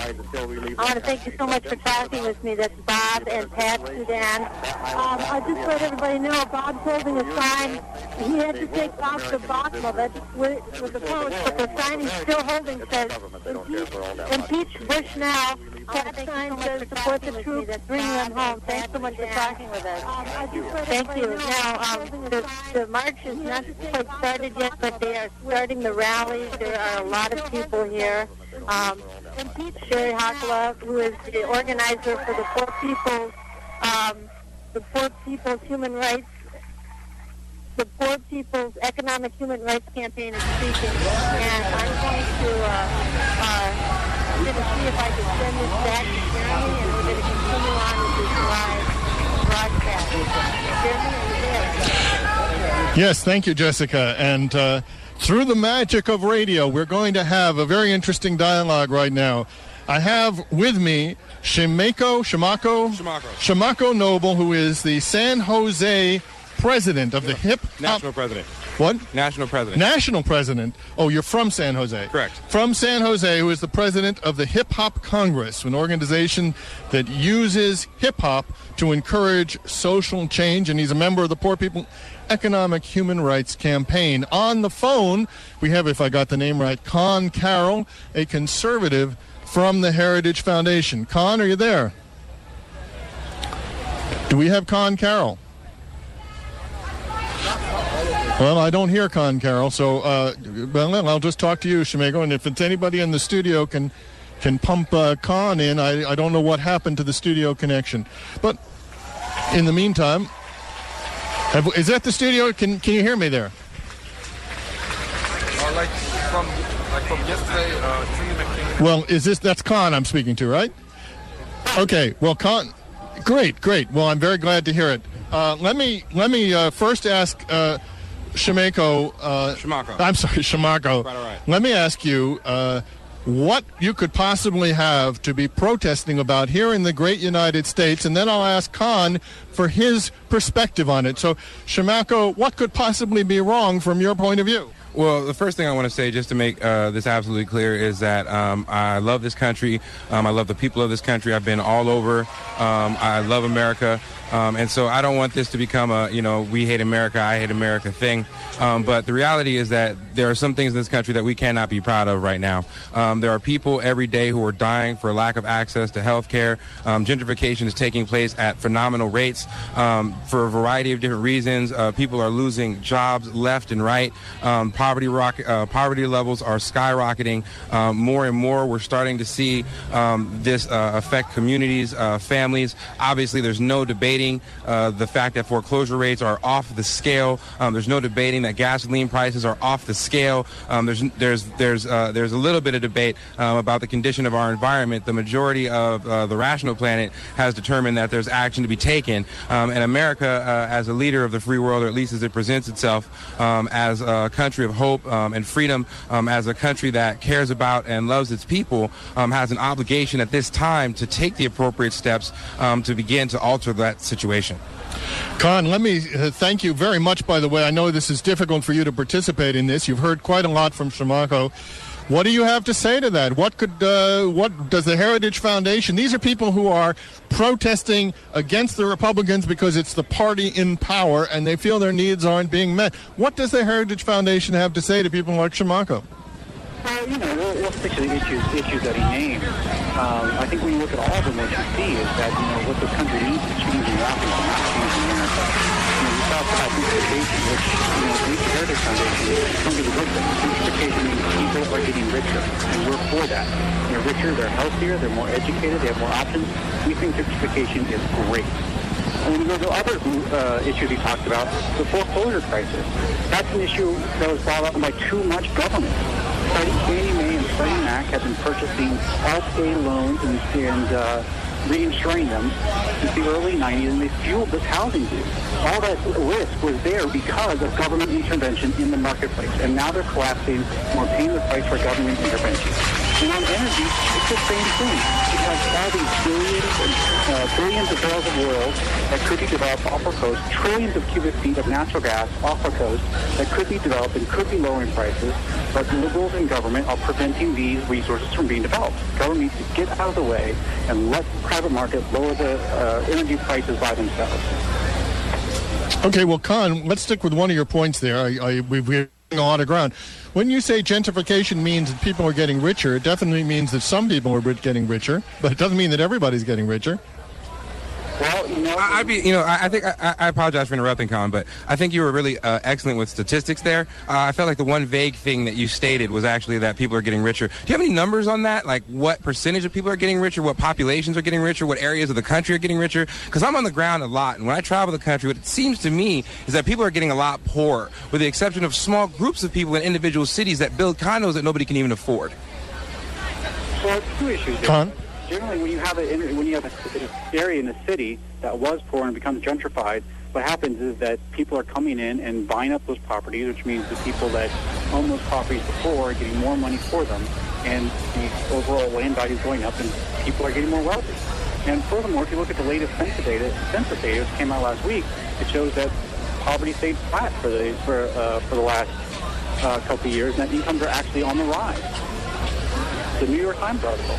S7: I want to thank you so much for talking with me. That's Bob and Pat Sudan. Um, I just let everybody know Bob's holding a sign. He had to take off the bottom of it with, with the post, but the sign he's still holding says, impeach, impeach Bush now. That sign says support the troops, bring them home. Thanks so much for talking with us. Thank you. Now, um, the, the march is not quite started yet, but they are starting the rallies. There are a lot of people here. Um, Sherry Hakala, who is the organizer for the Poor People's, um, the Poor People's Human Rights, the Poor People's Economic Human Rights Campaign is speaking, and I'm going to, uh, uh, I'm going to see if I can send this back to Jeremy, and we're going to continue on with this live broadcast. Jeremy, are you there?
S2: Yes, thank you, Jessica. And uh, through the magic of radio, we're going to have a very interesting dialogue right now. I have with me Shimako, Shimako,
S9: Shimako.
S2: Shimako Noble, who is the San Jose president of the hip hop.
S9: National president.
S2: What?
S9: National president.
S2: National president. Oh, you're from San Jose.
S9: Correct.
S2: From San Jose, who is the president of the Hip Hop Congress, an organization that uses hip hop to encourage social change, and he's a member of the Poor People Economic Human Rights Campaign. On the phone, we have, if I got the name right, Con Carroll, a conservative from the Heritage Foundation. Con, are you there? Do we have Con Carroll? Well, I don't hear Con Carroll, so uh, well, I'll just talk to you, Shimako, and if it's anybody in the studio can can pump uh, Con in, I, I don't know what happened to the studio connection. But in the meantime, have, is that the studio? Can can you hear me there?
S9: Uh, like from like from yesterday, uh,
S2: Well, is this, that's Con I'm speaking to, right? Okay, well, Con, great, great. Well, I'm very glad to hear it. Uh, let me let me uh, first ask uh, Shimako. Uh,
S10: Shimako.
S2: I'm sorry, Shimako.
S10: Right, all right.
S2: Let me ask you uh, what you could possibly have to be protesting about here in the great United States, and then I'll ask Khan for his perspective on it. So, Shimako, what could possibly be wrong from your point of view?
S10: Well, the first thing I want to say, just to make uh, this absolutely clear, is that um, I love this country. Um, I love the people of this country. I've been all over. Um, I love America. Um, and so I don't want this to become a, you know, we hate America, I hate America thing. Um, but the reality is that there are some things in this country that we cannot be proud of right now. Um, there are people every day who are dying for lack of access to health care. Um, gentrification is taking place at phenomenal rates um, for a variety of different reasons. Uh, people are losing jobs left and right. Um, poverty, rock, uh, poverty levels are skyrocketing. Um, more and more we're starting to see um, this uh, affect communities, uh, families. Obviously, there's no debating Uh, the fact that foreclosure rates are off the scale. Um, there's no debating that gasoline prices are off the scale. Um, there's there's there's uh, there's a little bit of debate um, about the condition of our environment. The majority of uh, the rational planet has determined that there's action to be taken. Um, and America, uh, as a leader of the free world, or at least as it presents itself um, as a country of hope um, and freedom, um, as a country that cares about and loves its people, um, has an obligation at this time to take the appropriate steps um, to begin to alter that situation.
S2: Khan, let me uh, thank you very much, by the way. I know this is difficult for you to participate in this. You've heard quite a lot from Shimako. What do you have to say to that? What could, uh, what does the Heritage Foundation, these are people who are protesting against the Republicans because it's the party in power and they feel their needs aren't being met. What does the Heritage Foundation have to say to people like Shimako?
S11: Well, you know, we'll, we'll stick to the issues, issues that he named. Um, I think when you look at all of them, what you see is that, you know, what this country needs is changing rapidly, not changing America. You know, we talk about gentrification, which, you know, the Heritage Foundation don't give a good thing. Gentrification means people are getting richer, and we're for that. They're richer, they're healthier, they're more educated, they have more options. We think gentrification is great. And when you go to other uh, issues he talked about, the foreclosure crisis, that's an issue that was brought up by too much government. Fannie Mae and Freddie Mac have been purchasing Alt-A loans and, and uh, reinsuring them since the early nineties, and they fueled this housing boom. All that risk was there because of government intervention in the marketplace, and now they're collapsing, and we're paying the price for government intervention. And on energy, it's the same thing. We have all these billions and uh, billions of barrels of oil that could be developed off our coast, trillions of cubic feet of natural gas off our coast that could be developed and could be lowering prices, but liberals in government are preventing these resources from being developed. Government needs to get out of the way and let the private market lower the uh, energy prices by themselves.
S2: Okay, well, Khan, let's stick with one of your points there. I, I, we've, we're a lot of ground. When you say gentrification means that people are getting richer, it definitely means that some people are getting richer, but it doesn't mean that everybody's getting richer.
S11: Well, you know,
S10: I, I'd be, you know, I, I think I, I apologize for interrupting, Colin, but I think you were really uh, excellent with statistics there. Uh, I felt like the one vague thing that you stated was actually that people are getting richer. Do you have any numbers on that? Like what percentage of people are getting richer, what populations are getting richer, what areas of the country are getting richer? Because I'm on the ground a lot, and when I travel the country, what it seems to me is that people are getting a lot poorer, with the exception of small groups of people in individual cities that build condos that nobody can even afford.
S11: Well, it's two issues there.
S2: Con?
S11: Generally, when you have a when you have an area in a city that was poor and becomes gentrified, what happens is that people are coming in and buying up those properties, which means the people that own those properties before are getting more money for them, and the overall land value is going up, and people are getting more wealthy. And furthermore, if you look at the latest census data, census data that came out last week, it shows that poverty stayed flat for the for uh, for the last uh, couple of years, and that incomes are actually on the rise. The New York Times article.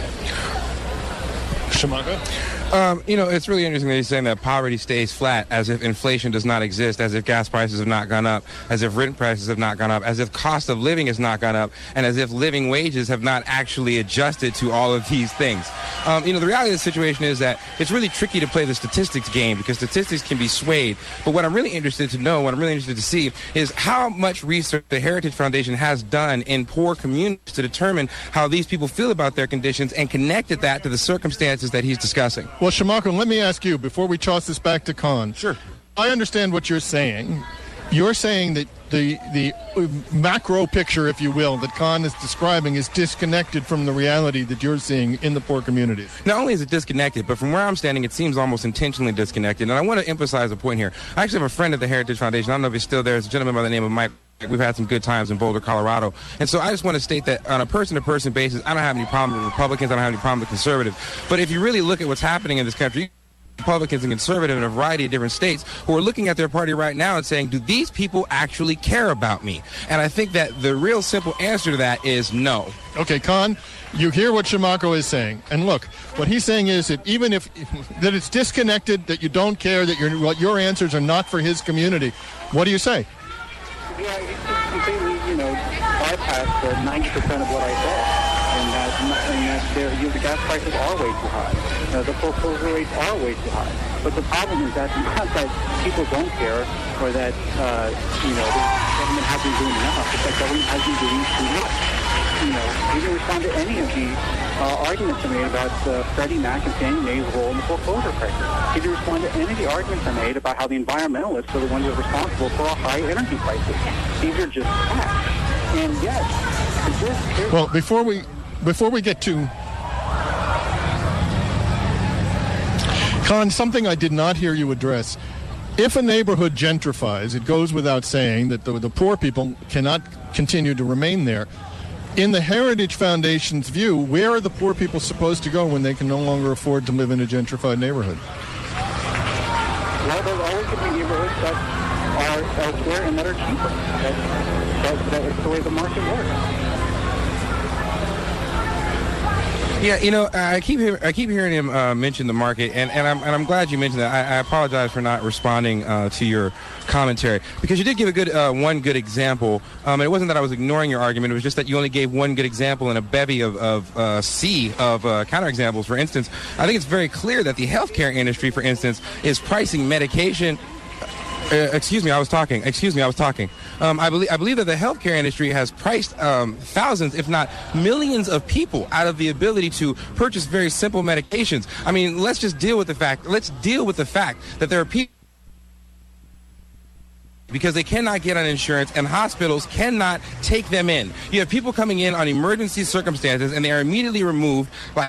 S2: Shimako?
S10: Um, you know, it's really interesting that he's saying that poverty stays flat, as if inflation does not exist, as if gas prices have not gone up, as if rent prices have not gone up, as if cost of living has not gone up, and as if living wages have not actually adjusted to all of these things. Um, you know, the reality of the situation is that it's really tricky to play the statistics game because statistics can be swayed. But what I'm really interested to know, what I'm really interested to see, is how much research the Heritage Foundation has done in poor communities to determine how these people feel about their conditions and connected that to the circumstances that he's discussing.
S2: Well, Shimako, let me ask you, before we toss this back to Khan.
S10: Sure.
S2: I understand what you're saying. You're saying that the the macro picture, if you will, that Khan is describing is disconnected from the reality that you're seeing in the poor communities.
S10: Not only is it disconnected, but from where I'm standing, it seems almost intentionally disconnected. And I want to emphasize a point here. I actually have a friend at the Heritage Foundation. I don't know if he's still there. It's a gentleman by the name of Mike. We've had some good times in Boulder, Colorado. And so I just want to state that on a person-to-person basis, I don't have any problem with Republicans. I don't have any problem with conservatives. But if you really look at what's happening in this country, Republicans and conservatives in a variety of different states who are looking at their party right now and saying, do these people actually care about me? And I think that the real simple answer to that is no.
S2: Okay, Khan, you hear what Shamako is saying. And look, what he's saying is that even if, that it's disconnected, that you don't care, that your, what your answers are not for his community. What do you say?
S11: Yeah, it's just completely, you know, bypassed the ninety percent of what I said. And that, and that there, you know, the gas prices are way too high. Uh, the foreclosure rates are way too high. But the problem is that not that people don't care or that, uh, you know, the government hasn't been doing enough. It's that government has been doing too much. You know, we didn't respond to any of the uh, arguments I made about uh, Freddie Mac and Fannie Mae's role in the foreclosure crisis. He didn't respond to any of the arguments I made about how the environmentalists are the ones that are responsible for our high energy prices. These are just facts. And yes, this,
S2: well, before we before we get to Khan, something I did not hear you address. If a neighborhood gentrifies, it goes without saying that the, the poor people cannot continue to remain there. In the Heritage Foundation's view, where are the poor people supposed to go when they can no longer afford to live in a gentrified neighborhood?
S11: Well, there's always going to be neighborhoods that are elsewhere and that are cheaper. That, that, that is the way the market works.
S10: Yeah, you know, I keep hear, I keep hearing him uh, mention the market, and, and I'm and I'm glad you mentioned that. I, I apologize for not responding uh, to your commentary because you did give a good uh, one good example. Um, and it wasn't that I was ignoring your argument; it was just that you only gave one good example in a bevy of, of uh, sea of uh, counterexamples. For instance, I think it's very clear that the healthcare industry, for instance, is pricing medication. Uh, excuse me, I was talking. Excuse me, I was talking. Um, I believe I believe that the healthcare industry has priced um, thousands, if not millions, of people out of the ability to purchase very simple medications. I mean, let's just deal with the fact. Let's deal with the fact that there are people because they cannot get on insurance and hospitals cannot take them in. You have people coming in on emergency circumstances and they are immediately removed by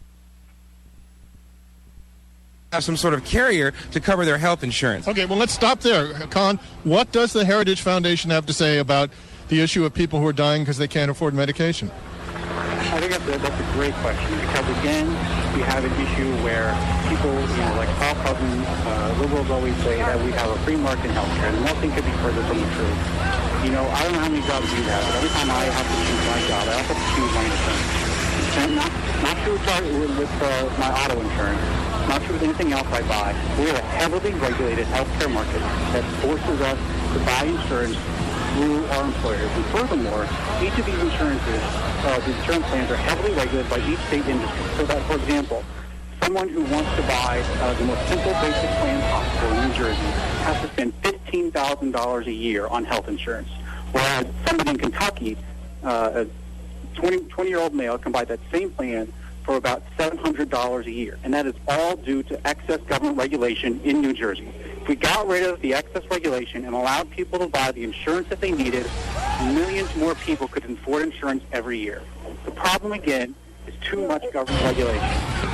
S10: have some sort of carrier to cover their health insurance.
S2: Okay, well, let's stop there. Khan, what does the Heritage Foundation have to say about the issue of people who are dying because they can't afford medication?
S11: I think that's a, that's a great question because, again, we have an issue where people, you know, like Paul Cousins, uh, liberals always say that we have a free market in healthcare, and nothing could be further from the truth. You know, I don't know how many jobs you have, but every time I have to choose my job, I also have to choose my insurance. And not, not true with, with uh, my auto insurance. Not true with anything else I buy. We have a heavily regulated healthcare market that forces us to buy insurance through our employers. And furthermore, each of these insurances, uh, the insurance plans are heavily regulated by each state industry. So that, for example, someone who wants to buy uh, the most simple basic plan possible in New Jersey has to spend fifteen thousand dollars a year on health insurance. Whereas somebody in Kentucky, uh, a twenty-year-old male, can buy that same plan for about seven hundred dollars a year. And that is all due to excess government regulation in New Jersey. If we got rid of the excess regulation and allowed people to buy the insurance that they needed, millions more people could afford insurance every year. The problem, again, is too much government regulation.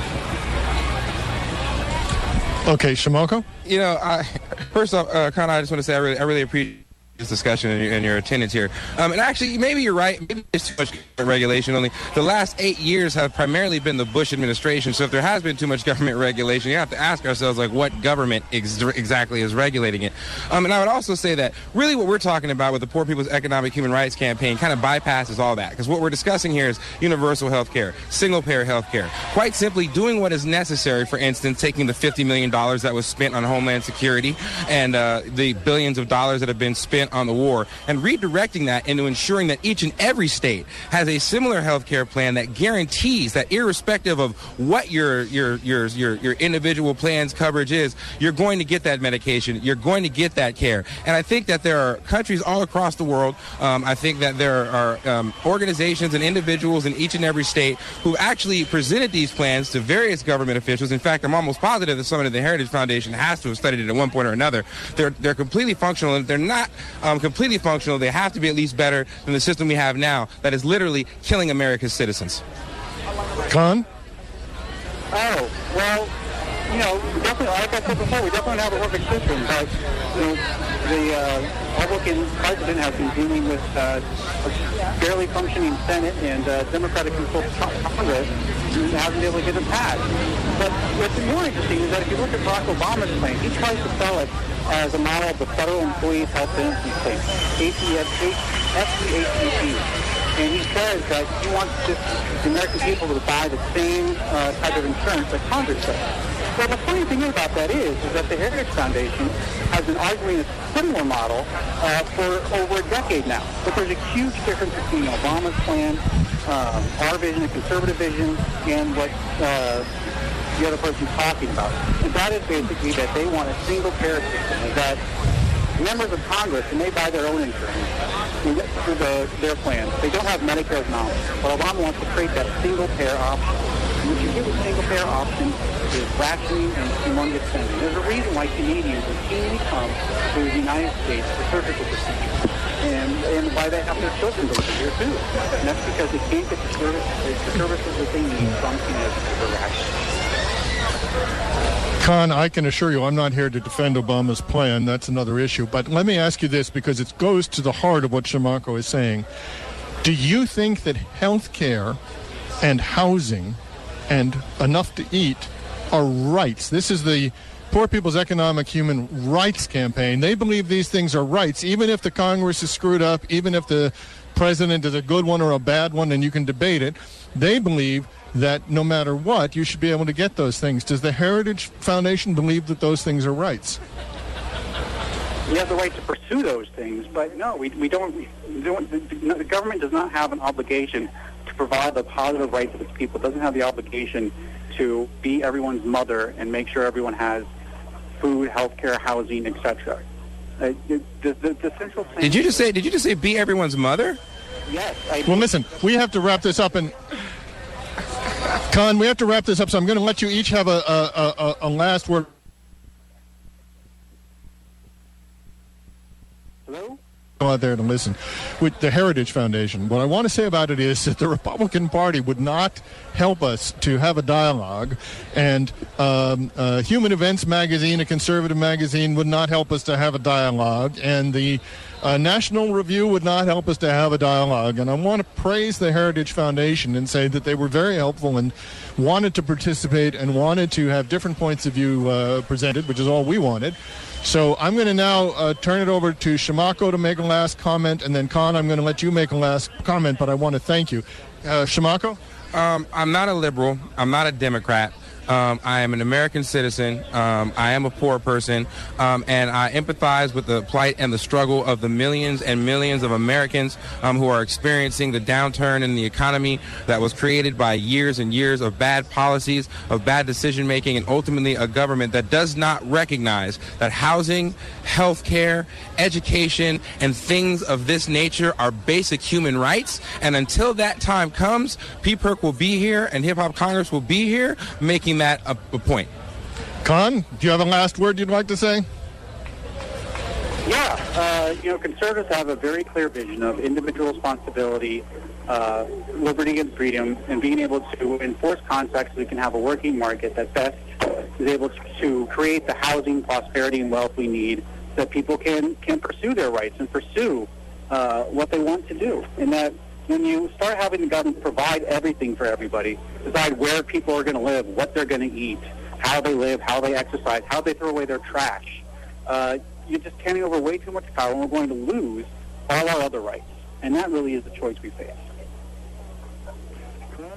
S2: Okay, Shamoko?
S10: You know, I, first off, uh, Connor, I just want to say I really, I really appreciate this discussion and your, and your attendance here. Um, and actually, maybe you're right. Maybe there's too much regulation. Only the last eight years have primarily been the Bush administration. So if there has been too much government regulation, you have to ask ourselves, like, what government ex- exactly is regulating it? Um, and I would also say that really what we're talking about with the Poor People's Economic Human Rights Campaign kind of bypasses all that. Because what we're discussing here is universal health care, single-payer health care. Quite simply, doing what is necessary, for instance, taking the fifty million dollars that was spent on Homeland Security and uh, the billions of dollars that have been spent spent on the war and redirecting that into ensuring that each and every state has a similar health care plan that guarantees that irrespective of what your your your your your individual plan's coverage is, you're going to get that medication, you're going to get that care. And I think that there are countries all across the world, um, I think that there are um, organizations and individuals in each and every state who actually presented these plans to various government officials. In fact, I'm almost positive that someone at the Heritage Foundation has to have studied it at one point or another. They're they're completely functional. If they're not um, completely functional, they have to be at least better than the system we have now that is literally killing America's citizens.
S2: Con?
S11: Oh, well, you know, definitely, like I said before, we definitely have a perfect system, but, you know, the uh, Republican president has been dealing with uh, a barely functioning Senate and uh, Democratic-controlled Congress and hasn't been able to get it passed. But what's more interesting is that if you look at Barack Obama's plan, he tries to sell it as a model of the Federal Employees Health Benefits Plan, F E H B P. And he says that he wants just the American people to buy the same uh, type of insurance that Congress does. Well, the funny thing about that is, is that the Heritage Foundation has been arguing a similar model uh, for over a decade now. But there's a huge difference between Obama's plan, um, our vision, the conservative vision, and what uh, the other person's talking about. And that is basically that they want a single payer system, that members of Congress, and they buy their own insurance through the, their plans. They don't have Medicare knowledge. But Obama wants to create that single payer option. And what you give a single payer option is rationing and humongous spending. There's a reason why Canadians routinely come to the United States for surgical procedures. And, and why they have their children go to here too. And that's because they can't get the, service, the services that they need from Canada for rationing.
S2: Con, I can assure you I'm not here to defend Obama's plan. That's another issue. But let me ask you this, because it goes to the heart of what Shimako is saying. Do you think that health care and housing and enough to eat are rights? This is the Poor People's Economic Human Rights Campaign. They believe these things are rights, even if the Congress is screwed up, even if the president is a good one or a bad one, and you can debate it. They believe that no matter what, you should be able to get those things. Does the Heritage Foundation believe that those things are rights?
S11: We have the right to pursue those things, but no, we, we don't. We don't the, the government does not have an obligation to provide the positive rights of its people. It doesn't have the obligation to be everyone's mother and make sure everyone has food, health care, housing, et cetera. Uh, the, the, the, the central thing.
S10: Did you just say? Did you just say be everyone's mother?
S11: Yes. I
S2: well, listen, we have to wrap this up, and Con, we have to wrap this up. So I'm going to let you each have a a, a, a last word.
S11: Hello?
S2: Go out there to listen. With the Heritage Foundation, what I want to say about it is that the Republican Party would not help us to have a dialogue, and um, uh, Human Events magazine, a conservative magazine, would not help us to have a dialogue, and the uh, National Review would not help us to have a dialogue. And I want to praise the Heritage Foundation and say that they were very helpful and wanted to participate and wanted to have different points of view uh, presented, which is all we wanted. So I'm going to now uh, turn it over to Shimako to make a last comment, and then Con, I'm going to let you make a last comment, but I want to thank you. Uh, Shimako?
S10: Um, I'm not a liberal. I'm not a Democrat. Um, I am an American citizen. Um, I am a poor person, um, and I empathize with the plight and the struggle of the millions and millions of Americans um, who are experiencing the downturn in the economy that was created by years and years of bad policies, of bad decision-making, and ultimately a government that does not recognize that housing, health care, education, and things of this nature are basic human rights. And until that time comes, P P I R C will be here and Hip Hop Congress will be here making that a, a point.
S2: Con, do you have a last word you'd like to say?
S11: Yeah, uh, you know, conservatives have a very clear vision of individual responsibility, uh, liberty and freedom, and being able to enforce contracts so we can have a working market that best is able to create the housing, prosperity, and wealth we need so that people can, can pursue their rights and pursue uh, what they want to do. And that when you start having the government provide everything for everybody, decide where people are going to live, what they're going to eat, how they live, how they exercise, how they throw away their trash, uh, you're just handing over way too much power, and we're going to lose all our other rights. And that really is the choice we face.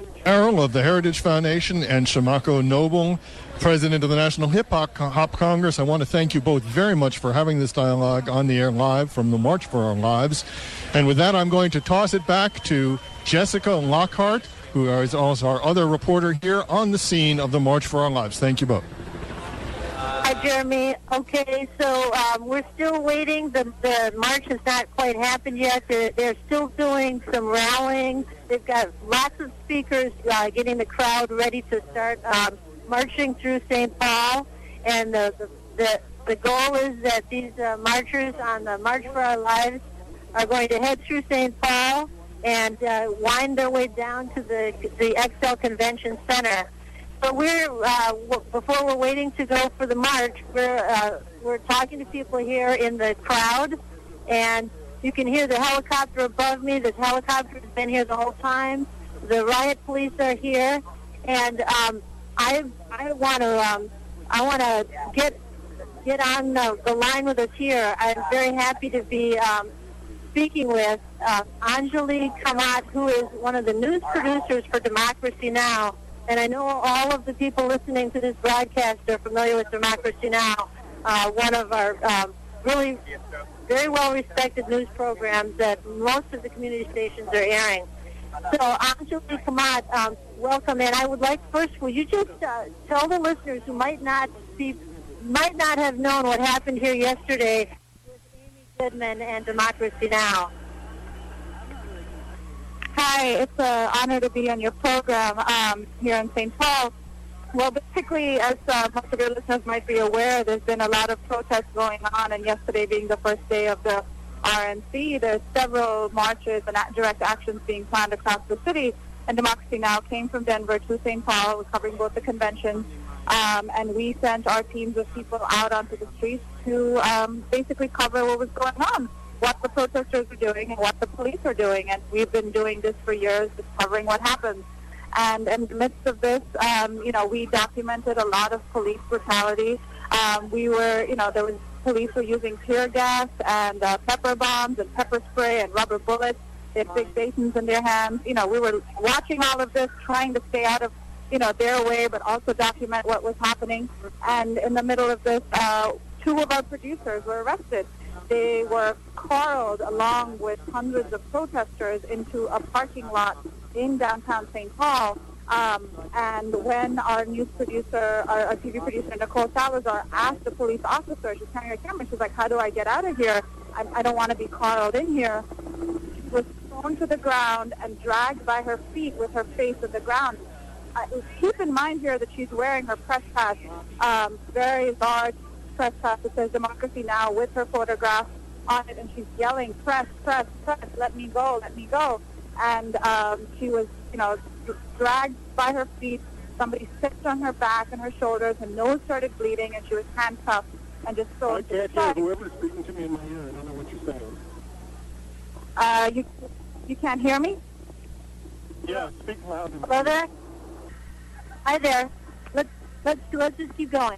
S2: Carroll of the Heritage Foundation and Shamako Noble, President of the National Hip Hop Congress. I want to thank you both very much for having this dialogue on the air live from the March for Our Lives. And with that, I'm going to toss it back to Jessica Lockhart, who is also our other reporter here on the scene of the March for Our Lives. Thank you both.
S7: Hi, Jeremy. Okay, so um, we're still waiting. The, the march has not quite happened yet. They're, they're still doing some rallying. They've got lots of speakers uh, getting the crowd ready to start um, marching through Saint Paul. And the, the, the, the goal is that these uh, marchers on the March for Our Lives are going to head through Saint Paul and uh, wind their way down to the, the X L Convention Center. But we're uh, w- before we're waiting to go for the march, we're uh, we're talking to people here in the crowd, and you can hear the helicopter above me. This helicopter has been here the whole time. The riot police are here, and um, I I want to um, I want to get get on the, the line with us here. I'm very happy to be um, speaking with uh, Anjali Kamat, who is one of the news producers for Democracy Now!. And I know all of the people listening to this broadcast are familiar with Democracy Now!, uh, one of our um, really very well-respected news programs that most of the community stations are airing. So, Anjali Kamat, um, welcome. And I would like first, will you just uh, tell the listeners who might not be, might not have known what happened here yesterday with Amy Goodman and Democracy Now!?
S12: Hi, it's an honor to be on your program um, here in Saint Paul. Well, basically, as uh, most of your listeners might be aware, there's been a lot of protests going on, and yesterday being the first day of the R N C, there's several marches and direct actions being planned across the city, and Democracy Now! Came from Denver to Saint Paul. We're covering both the conventions, um, and we sent our teams of people out onto the streets to um, basically cover what was going on, what the protesters are doing and what the police are doing. And we've been doing this for years, just covering what happens. And in the midst of this, um, you know, we documented a lot of police brutality. Um, we were, you know, there was police were using tear gas and uh, pepper bombs and pepper spray and rubber bullets. They had big basins in their hands. You know, we were watching all of this, trying to stay out of, you know, their way, but also document what was happening. And in the middle of this, uh, two of our producers were arrested. They were corralled along with hundreds of protesters into a parking lot in downtown Saint Paul. Um, and when our news producer, our, our T V producer, Nicole Salazar, asked the police officer, she's carrying a camera, she's like, how do I get out of here? I, I don't want to be corralled in here. She was thrown to the ground and dragged by her feet with her face to the ground. Uh, keep in mind here that she's wearing her press pass, um, very large press pass that says Democracy Now! With her photograph on it, and she's yelling, press, press, press, let me go, let me go. And um, she was, you know, dragged by her feet. Somebody stepped on her back and her shoulders. Her nose started bleeding, and she was handcuffed and just thrown
S2: I
S12: to the
S2: can't
S12: side.
S2: hear whoever's speaking to me in my ear. I don't know what you're saying.
S12: Uh, you, you can't hear me?
S2: Yeah, speak louder.
S7: Hello there? Hi there. Let's, let's, let's just keep going.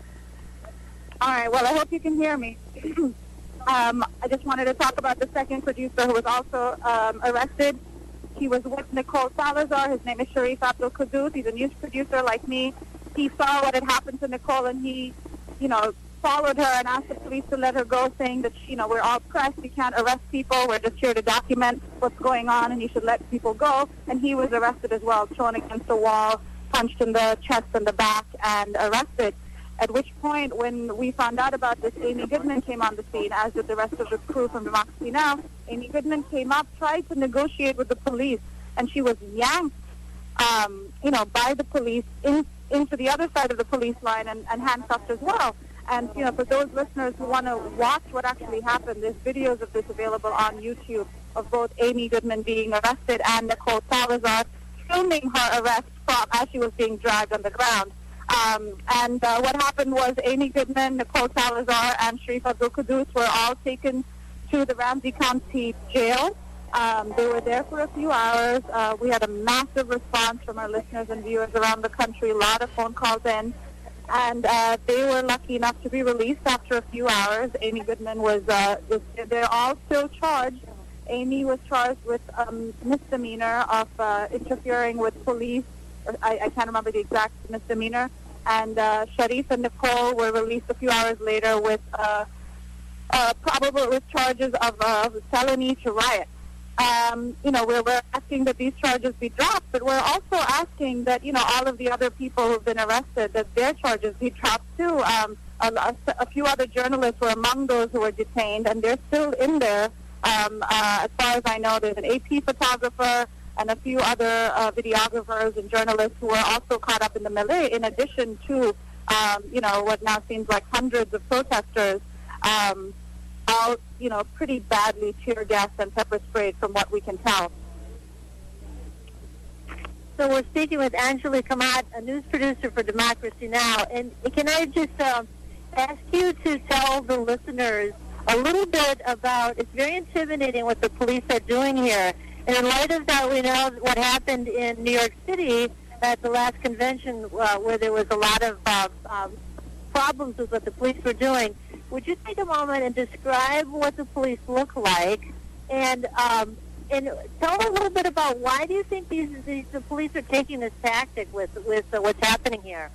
S12: All right, well, I hope you can hear me. um, I just wanted to talk about the second producer who was also um, arrested. He was with Nicole Salazar. His name is Sharif Abdul Qudus. He's a news producer like me. He saw what had happened to Nicole, and he, you know, followed her and asked the police to let her go, saying that, you know, we're all press. We can't arrest people. We're just here to document what's going on, and you should let people go. And he was arrested as well, thrown against the wall, punched in the chest and the back, and arrested. At which point, when we found out about this, Amy Goodman came on the scene, as did the rest of the crew from Democracy Now! Amy Goodman came up, tried to negotiate with the police, and she was yanked, um, you know, by the police in, into the other side of the police line and, and handcuffed as well. And, you know, for those listeners who want to watch what actually happened, there's videos of this available on YouTube of both Amy Goodman being arrested and Nicole Salazar filming her arrest from, as she was being dragged on the ground. Um, and uh, what happened was Amy Goodman, Nicole Salazar, and Sharif Abdul Qudus were all taken to the Ramsey County Jail. Um, they were there for a few hours. Uh, we had a massive response from our listeners and viewers around the country, a lot of phone calls in. And uh, they were lucky enough to be released after a few hours. Amy Goodman was, uh, was they're all still charged Amy was charged with um, misdemeanor of uh, interfering with police. Or I, I can't remember the exact misdemeanor. And uh, Sharif and Nicole were released a few hours later with uh, uh, probable with charges of uh, felony to riot. Um, you know, we're, we're asking that these charges be dropped, but we're also asking that, you know, all of the other people who've been arrested, that their charges be dropped too. Um, a, a few other journalists were among those who were detained, and they're still in there. Um, uh, as far as I know, there's an A P photographer and a few other uh, videographers and journalists who are also caught up in the melee, in addition to, um, you know, what now seems like hundreds of protesters, um, all, you know, pretty badly tear gassed and pepper sprayed from what we can tell.
S7: So we're speaking with Anjali Kamat, a news producer for Democracy Now! And can I just uh, ask you to tell the listeners a little bit about, it's very intimidating what the police are doing here. And in light of that, we know what happened in New York City at the last convention uh, where there was a lot of uh, um, problems with what the police were doing. Would you take a moment and describe what the police look like, and um, and tell a little bit about why do you think these, these the police are taking this tactic with with uh, what's happening here?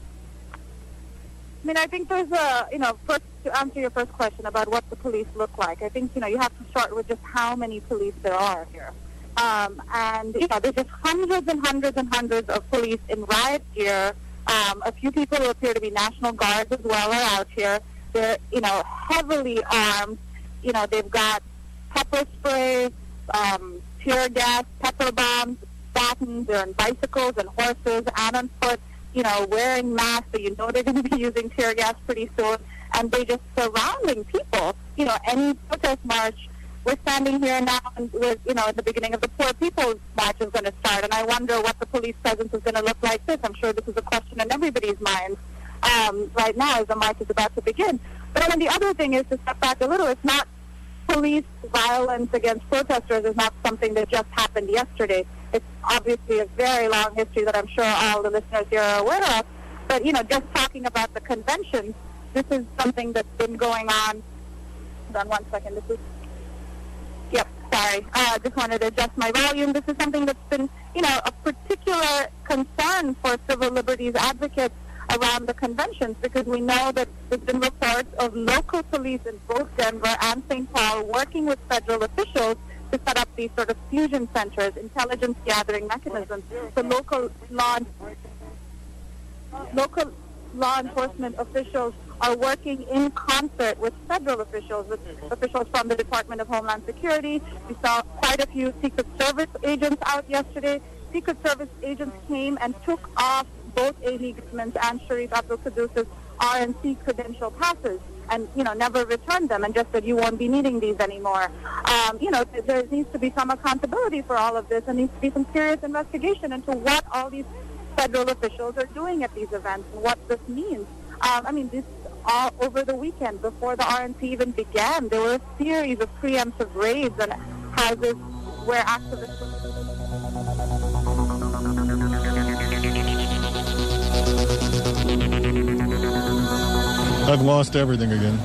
S12: I mean, I think there's a, you know, first to answer your first question about what the police look like, I think, you know, you have to start with just how many police there are here. Um, and, you know, there's just hundreds and hundreds and hundreds of police in riot gear. Um, a few people who appear to be National Guards as well are out here. They're, you know, heavily armed. You know, they've got pepper spray, um, tear gas, pepper bombs, batons. They're on bicycles and horses and on foot, you know, wearing masks, so you know they're going to be using tear gas pretty soon. And they just surrounding people. You know, any protest march, we're standing here now and with, you know, at the beginning of the Poor People's March is going to start. And I wonder what the police presence is going to look like this. I'm sure this is a question in everybody's minds. Um, right now as the march is about to begin. But then the other thing is to step back a little. It's not police violence against protesters is not something that just happened yesterday. It's obviously a very long history that I'm sure all the listeners here are aware of. But, you know, just talking about the convention, this is something that's been going on. Hold on one second. This is, yep, sorry. I uh, just wanted to adjust my volume. This is something that's been, you know, a particular concern for civil liberties advocates around the conventions, because we know that there's been reports of local police in both Denver and Saint Paul working with federal officials to set up these sort of fusion centers, intelligence gathering mechanisms. So local law, local law enforcement officials are working in concert with federal officials, with officials from the Department of Homeland Security. We saw quite a few Secret Service agents out yesterday. Secret Service agents came and took off both Amy Goodman's and Sharif Abdul Quddus's R N C credential passes and, you know, never returned them and just said you won't be needing these anymore. Um, you know, th- there needs to be some accountability for all of this. There needs to be some serious investigation into what all these federal officials are doing at these events and what this means. Um, I mean, this all over the weekend, before the R N C even began, there were a series of preemptive raids on houses where activists...
S2: I've lost everything again.